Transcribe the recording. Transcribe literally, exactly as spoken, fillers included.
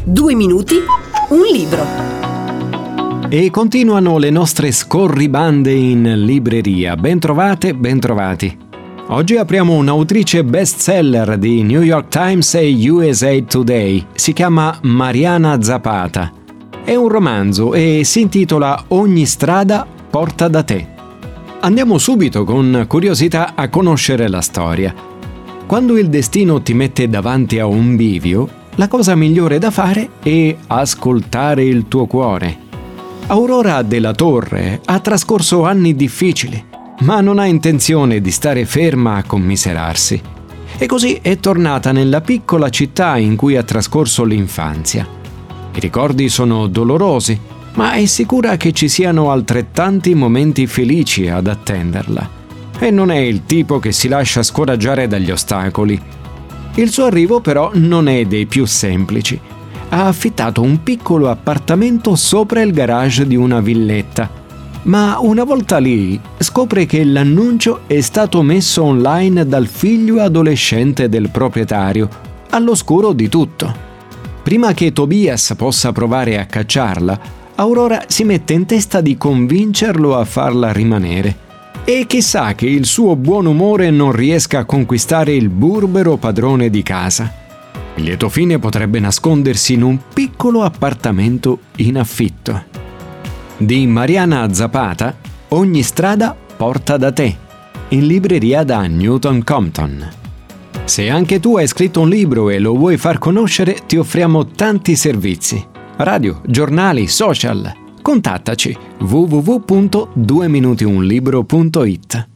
Due minuti, un libro. E continuano le nostre scorribande in libreria. Bentrovate, bentrovati. Oggi apriamo un'autrice bestseller di New York Times e U S A Today. Si chiama Mariana Zapata. È un romanzo e si intitola Ogni strada porta da te. Andiamo subito con curiosità a conoscere la storia. Quando il destino ti mette davanti a un bivio, la cosa migliore da fare è ascoltare il tuo cuore. Aurora della Torre ha trascorso anni difficili, ma non ha intenzione di stare ferma a commiserarsi. E così è tornata nella piccola città in cui ha trascorso l'infanzia. I ricordi sono dolorosi, ma è sicura che ci siano altrettanti momenti felici ad attenderla. E non è il tipo che si lascia scoraggiare dagli ostacoli. Il suo arrivo però non è dei più semplici. Ha affittato un piccolo appartamento sopra il garage di una villetta, ma una volta lì scopre che l'annuncio è stato messo online dal figlio adolescente del proprietario, all'oscuro di tutto. Prima che Tobias possa provare a cacciarla, Aurora si mette in testa di convincerlo a farla rimanere. E chissà che il suo buon umore non riesca a conquistare il burbero padrone di casa. Il lieto fine potrebbe nascondersi in un piccolo appartamento in affitto. Di Mariana Zapata, Ogni strada porta da te, in libreria da Newton Compton. Se anche tu hai scritto un libro e lo vuoi far conoscere, ti offriamo tanti servizi. Radio, giornali, social. Contattaci w w w punto due minuti un libro punto it.